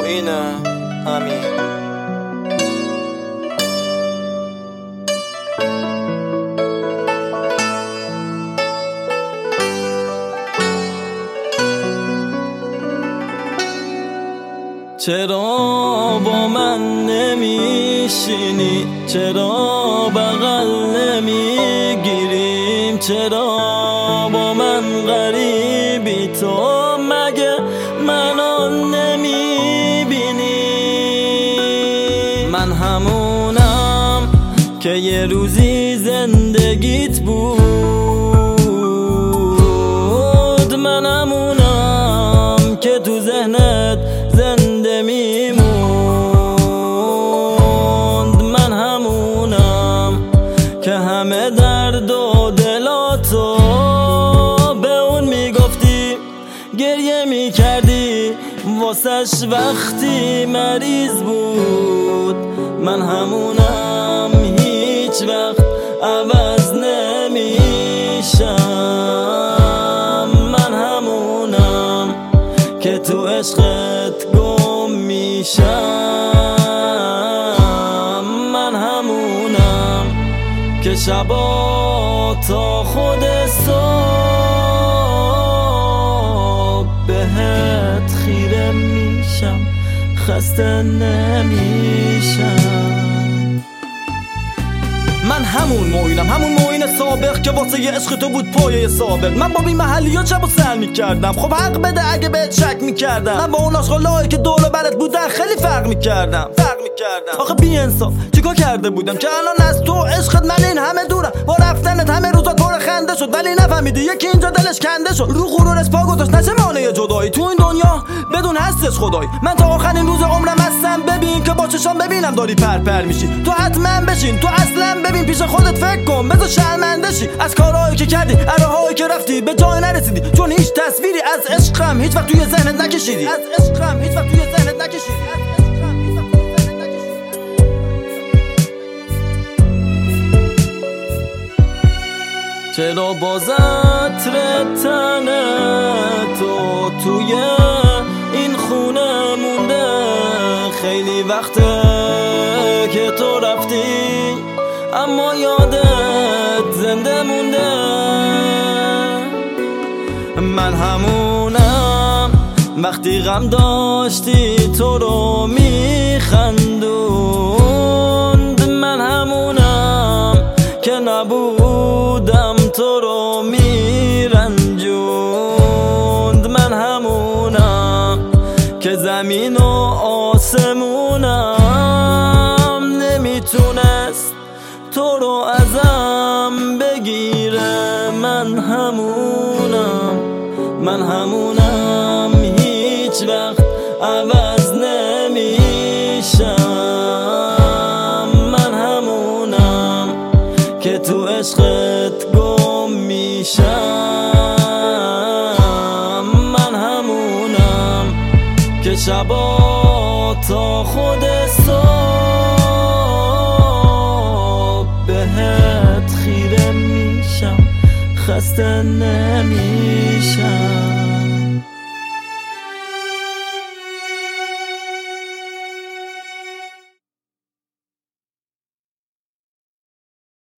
اینه همین. چرا با من نمیشینی؟ چرا بغل نمیگیریم؟ چرا با من غریبی؟ تو مگه منو نمیبینی؟ من همونم که یه روزی زندگیت بود، من همونم که تو ذهنت زنده میموند، من همونم که همه درد و دلاتو به اون میگفتی، گریه میکردی واسش وقتی مریض بود. من همونم هیچ وقت عوض نمیشم، من همونم که تو عشقت گم میشم، من همونم که شبا تا خود صبح بهت خیره میشم، خسته نمیشم. من همون معین سابق که واسه یه عشق تو بود پایه سابق. من با بی محلی ها چه با سر میکردم، خب حق بده اگه بهت شک میکردم. من با اون آشغالایی که دور و برت بودن خیلی فرق میکردم. آخه بی انصاف چیکار کرده بودم که الان از تو عشقت من این همه دورم؟ با رفتنت همه روزا پر خنده شد، ولی نفهمیدی یکی اینجا دلش کنده شد. رو غرورش پا گذاشت نشه مانع جدایی، تو این دنیا بدون هستش خدایی. من تا آخرین روز عمرم هستم، ببین که با چشام ببینم داری پر میشی. تو حتما بشین، تو اصلا ببین پیش خودت فکر کن، بذار شرمنده شی از کارهایی که کردی، راههایی که رفتی به جای نرسیدی، چون هیچ تصویری از عشقم هیچ وقت توی ذهنت نکشیدی. چرا باز عطر تن تو توی این خونه مونده؟ خیلی وقته که تو رفتی اما یادت زنده مونده. من همونم وقتی غم داشتی تو رو میخندوند، من همونم که نبودم تو رو میرنجوند، من همونم که زمین و آسمونم نمیتونست تو رو ازم بگیره. من همونم هیچ وقت عوض نمیشم، من همونم که تو عشقت گم میشم، من همونم که شبا تا خود صبح بهت خیره میشم، خسته نمیشم.